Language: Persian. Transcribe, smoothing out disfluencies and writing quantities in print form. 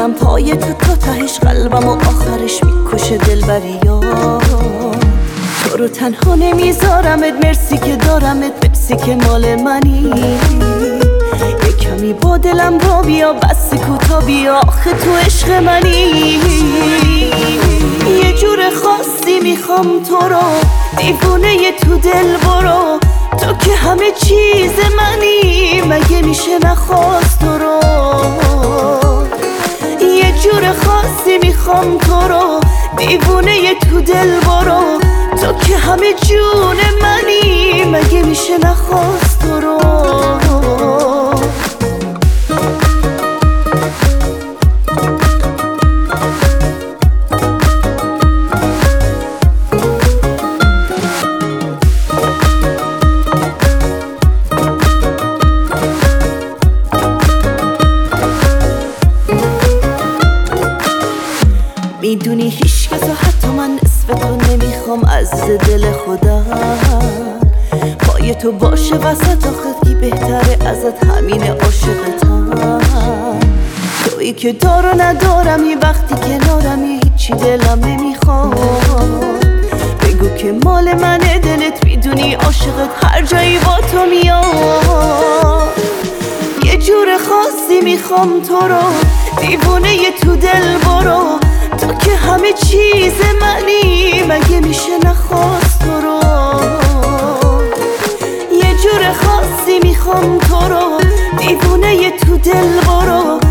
میمونم پای تو تهش قلبم و آخرش میکشه دلبریام. تو رو تنها نمیذارمت، مرسی که دارمت، مرسی که مال منی. یه کمی با دلم را بیا، بس کوتا بیا، آخه تو عشق منی. یه جور خاصی میخوام تو رو، دیوونه تو دل برو، تو که همه چیز منی، مگه میشه نخواست تو رو. یه جور خاصی میخوام تو رو، دیوونه تو دل برو، تو که همه جون منی، مگه میشه نخواست تو رو. میدونی هیچ کس و حتی من نصف تو نمیخوام از دل خودم. پای تو باشه وسط آخه کی بهتره ازت، همین عاشقتم. تویی که دار و ندارمی، وقتی کنارمی هیچی دلم نمیخواد. بگو که مال منه دلت، میدونی عاشقت هر جایی با تو میاد. یه جور خاصی میخوام تو رو، دیوونه تو دل برو، تو که همه چیز منی، مگه میشه نخواست تو رو. یه جور خاصی میخوام تو رو، دیوونه تو دل برو،